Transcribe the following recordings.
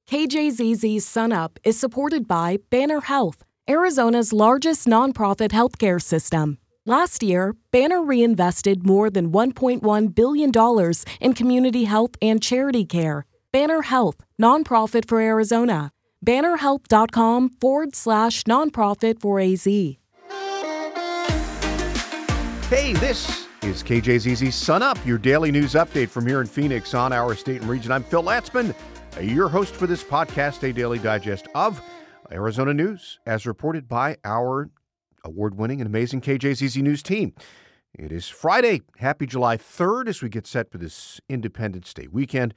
KJZZ's Sun Up is supported by Banner Health, Arizona's largest nonprofit healthcare system. Last year, Banner reinvested more than $1.1 billion in community health and charity care. Banner Health, nonprofit for Arizona. bannerhealth.com/nonprofit for AZ. Hey, this is KJZZ's Sun Up, your daily news update from here in Phoenix on our state and region. I'm Phil Latzman, your host for this podcast, a daily digest of Arizona news, as reported by our award-winning and amazing KJZZ News team. It is Friday. Happy July 3rd as we get set for this Independence Day weekend.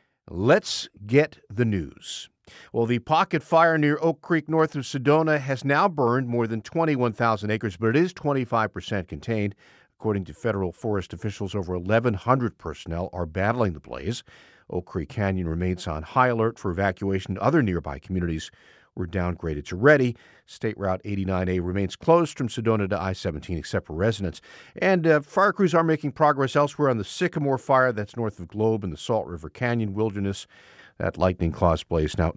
Let's get the news. Well, the pocket fire near Oak Creek north of Sedona has now burned more than 21,000 acres, but it is 25% contained. According to federal forest officials, over 1,100 personnel are battling the blaze. Oak Creek Canyon remains on high alert for evacuation. Other nearby communities were downgraded to ready. State Route 89A remains closed from Sedona to I-17 except for residents. And fire crews are making progress elsewhere on the Sycamore fire that's north of Globe in the Salt River Canyon Wilderness. That lightning claws blaze now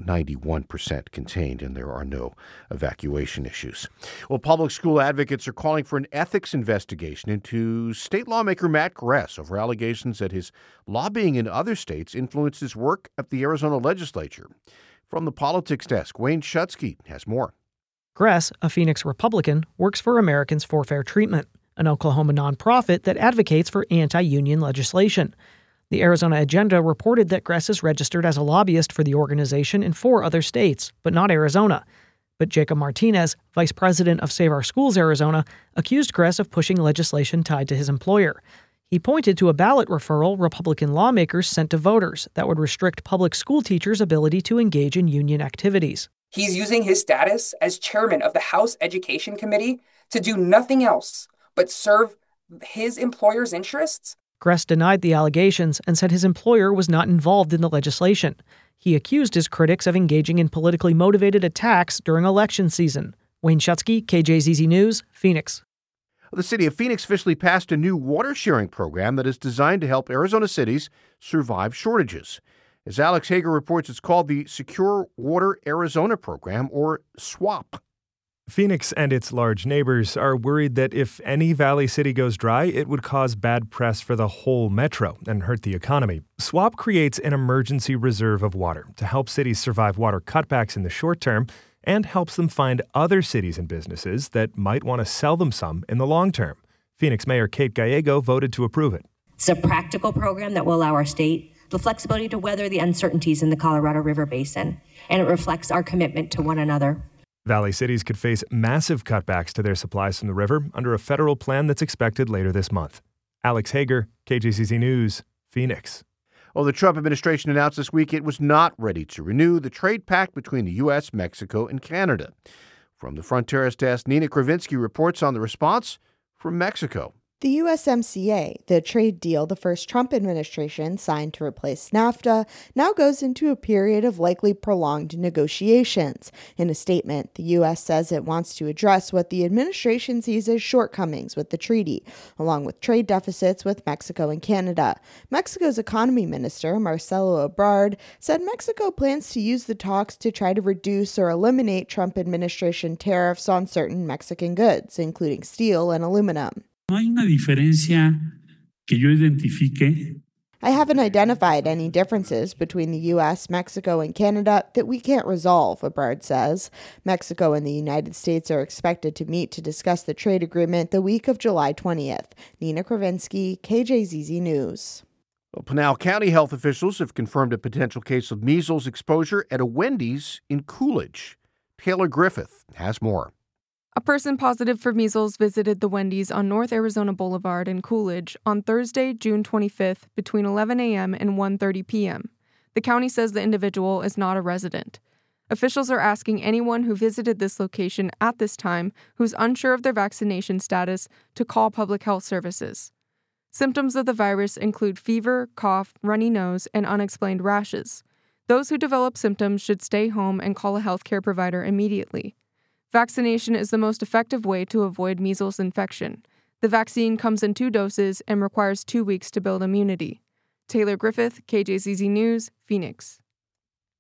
91% contained, and there are no evacuation issues. Well, public school advocates are calling for an ethics investigation into state lawmaker Matt Gress over allegations that his lobbying in other states influenced his work at the Arizona legislature. From the politics desk, Wayne Schutsky has more. Gress, a Phoenix Republican, works for Americans for Fair Treatment, an Oklahoma nonprofit that advocates for anti-union legislation. The Arizona Agenda reported that Gress is registered as a lobbyist for the organization in 4 other states, but not Arizona. But Jacob Martinez, vice president of Save Our Schools Arizona, accused Gress of pushing legislation tied to his employer. He pointed to a ballot referral Republican lawmakers sent to voters that would restrict public school teachers' ability to engage in union activities. He's using his status as chairman of the House Education Committee to do nothing else but serve his employer's interests. Gress denied the allegations and said his employer was not involved in the legislation. He accused his critics of engaging in politically motivated attacks during election season. Wayne Schutsky, KJZZ News, Phoenix. The city of Phoenix officially passed a new water sharing program that is designed to help Arizona cities survive shortages. As Alex Hager reports, it's called the Secure Water Arizona Program, or SWAP. Phoenix and its large neighbors are worried that if any Valley City goes dry, it would cause bad press for the whole metro and hurt the economy. SWAP creates an emergency reserve of water to help cities survive water cutbacks in the short term and helps them find other cities and businesses that might want to sell them some in the long term. Phoenix Mayor Kate Gallego voted to approve it. It's a practical program that will allow our state the flexibility to weather the uncertainties in the Colorado River Basin, and it reflects our commitment to one another. Valley cities could face massive cutbacks to their supplies from the river under a federal plan that's expected later this month. Alex Hager, KJZZ News, Phoenix. Well, the Trump administration announced this week it was not ready to renew the trade pact between the U.S., Mexico, and Canada. From the Fronteras desk, Nina Kravinsky reports on the response from Mexico. The USMCA, the trade deal the first Trump administration signed to replace NAFTA, now goes into a period of likely prolonged negotiations. In a statement, the U.S. says it wants to address what the administration sees as shortcomings with the treaty, along with trade deficits with Mexico and Canada. Mexico's economy minister, Marcelo Ebrard, said Mexico plans to use the talks to try to reduce or eliminate Trump administration tariffs on certain Mexican goods, including steel and aluminum. No hay una diferencia que yo identifique. I haven't identified any differences between the U.S., Mexico, and Canada that we can't resolve, Ebrard says. Mexico and the United States are expected to meet to discuss the trade agreement the week of July 20th. Nina Kravinsky, KJZZ News. Well, Pinal County health officials have confirmed a potential case of measles exposure at a Wendy's in Coolidge. Taylor Griffith has more. A person positive for measles visited the Wendy's on North Arizona Boulevard in Coolidge on Thursday, June 25th, between 11 a.m. and 1:30 p.m. The county says the individual is not a resident. Officials are asking anyone who visited this location at this time who's unsure of their vaccination status to call public health services. Symptoms of the virus include fever, cough, runny nose, and unexplained rashes. Those who develop symptoms should stay home and call a healthcare provider immediately. Vaccination is the most effective way to avoid measles infection. The vaccine comes in 2 doses and requires 2 weeks to build immunity. Taylor Griffith, KJZZ News, Phoenix.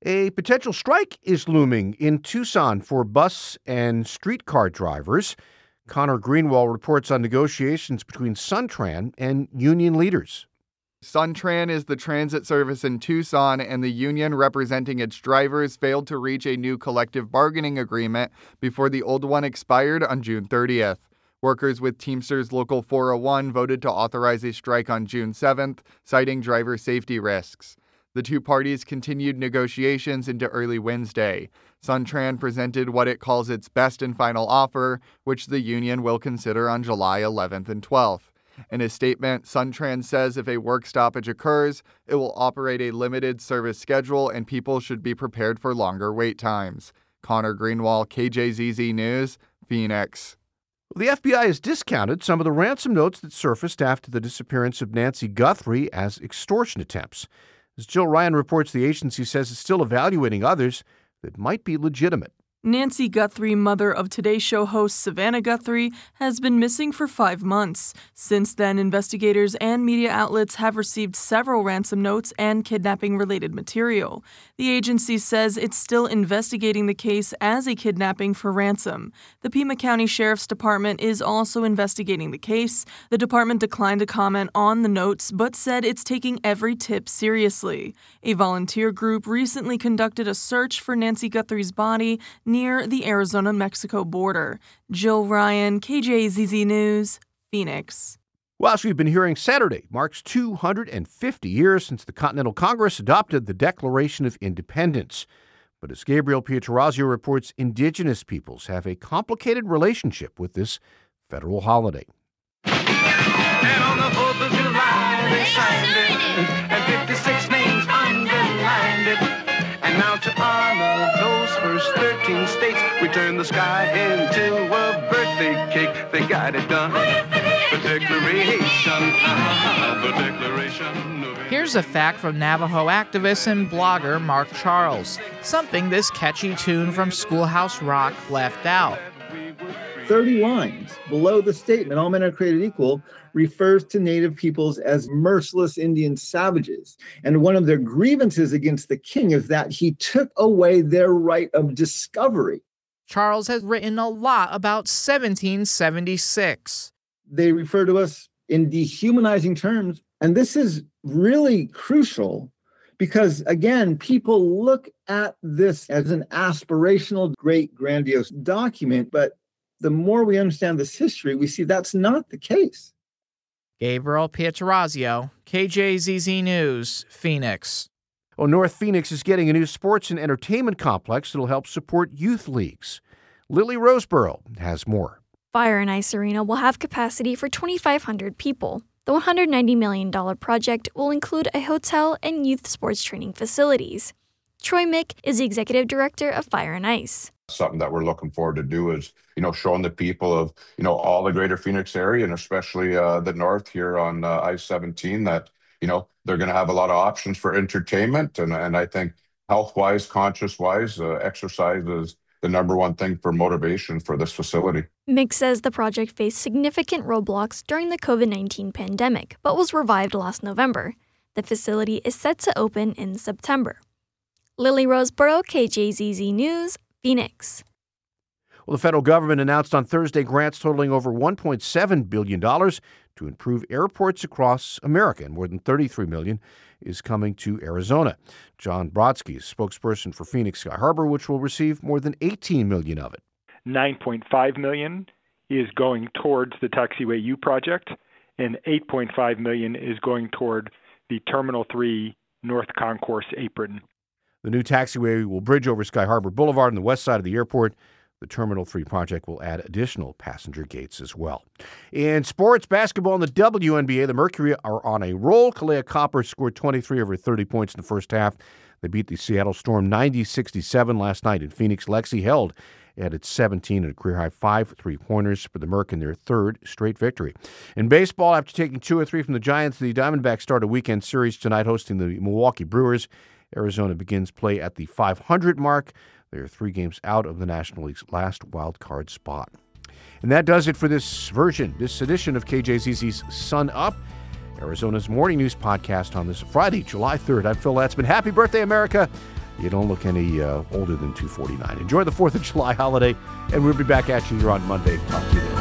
A potential strike is looming in Tucson for bus and streetcar drivers. Connor Greenwald reports on negotiations between Suntran and union leaders. Suntran is the transit service in Tucson, and the union representing its drivers failed to reach a new collective bargaining agreement before the old one expired on June 30th. Workers with Teamsters Local 401 voted to authorize a strike on June 7th, citing driver safety risks. The two parties continued negotiations into early Wednesday. Suntran presented what it calls its best and final offer, which the union will consider on July 11th and 12th. In a statement, Suntran says if a work stoppage occurs, it will operate a limited service schedule and people should be prepared for longer wait times. Connor Greenwald, KJZZ News, Phoenix. The FBI has discounted some of the ransom notes that surfaced after the disappearance of Nancy Guthrie as extortion attempts. As Jill Ryan reports, the agency says it's still evaluating others that might be legitimate. Nancy Guthrie, mother of Today Show host Savannah Guthrie, has been missing for 5 months. Since then, investigators and media outlets have received several ransom notes and kidnapping-related material. The agency says it's still investigating the case as a kidnapping for ransom. The Pima County Sheriff's Department is also investigating the case. The department declined to comment on the notes, but said it's taking every tip seriously. A volunteer group recently conducted a search for Nancy Guthrie's body near the Arizona-Mexico border. Jill Ryan, KJZZ News, Phoenix. Well, as we've been hearing, Saturday marks 250 years since the Continental Congress adopted the Declaration of Independence. But as Gabriel Pietrorazio reports, indigenous peoples have a complicated relationship with this federal holiday. And on the 4th of July, they signed it, and 56 names underlined it. And now to honor those first 13 states, we turn the sky into a birthday cake. They got it done. The Declaration. Here's a fact from Navajo activist and blogger Mark Charles, something this catchy tune from Schoolhouse Rock left out. 30 lines below the statement, all men are created equal, refers to Native peoples as merciless Indian savages. And one of their grievances against the king is that he took away their right of discovery. Charles has written a lot about 1776. They refer to us in dehumanizing terms. And this is really crucial because, again, people look at this as an aspirational, great, grandiose document. But the more we understand this history, we see that's not the case. Gabriel Pietrorazio, KJZZ News, Phoenix. Well, North Phoenix is getting a new sports and entertainment complex that will help support youth leagues. Lily Roseborough has more. Fire and Ice Arena will have capacity for 2,500 people. The $190 million project will include a hotel and youth sports training facilities. Troy Mick is the executive director of Fire and Ice. Something that we're looking forward to do is, showing the people of, all the greater Phoenix area and especially the north here on I-17 that, they're going to have a lot of options for entertainment. And I think health-wise, conscious-wise, exercise is the number one thing for motivation for this facility. Mick says the project faced significant roadblocks during the COVID-19 pandemic, but was revived last November. The facility is set to open in September. Lily Roseborough, KJZZ News, Phoenix. Well, the federal government announced on Thursday grants totaling over $1.7 billion to improve airports across America, and more than $33 million is coming to Arizona. John Brodsky is spokesperson for Phoenix Sky Harbor, which will receive more than $18 million of it. $9.5 million is going towards the Taxiway U project, and $8.5 million is going toward the Terminal 3 North Concourse apron. The new taxiway will bridge over Sky Harbor Boulevard on the west side of the airport. The Terminal 3 project will add additional passenger gates as well. In sports, basketball in the WNBA, the Mercury are on a roll. Kalea Copper scored 23 over 30 points in the first half. They beat the Seattle Storm 90-67 last night in Phoenix. Lexi Held added 17 and a career-high 5 3-pointers for the Merc in their third straight victory. In baseball, after taking 2 or 3 from the Giants, the Diamondbacks start a weekend series tonight hosting the Milwaukee Brewers. Arizona begins play at the 500 mark. They are 3 games out of the National League's last wild card spot. And that does it for this edition of KJZZ's Sun Up, Arizona's morning news podcast on this Friday, July 3rd. I'm Phil Latzman. Happy birthday, America. You don't look any older than 249. Enjoy the 4th of July holiday, and we'll be back at you here on Monday. Talk to you then.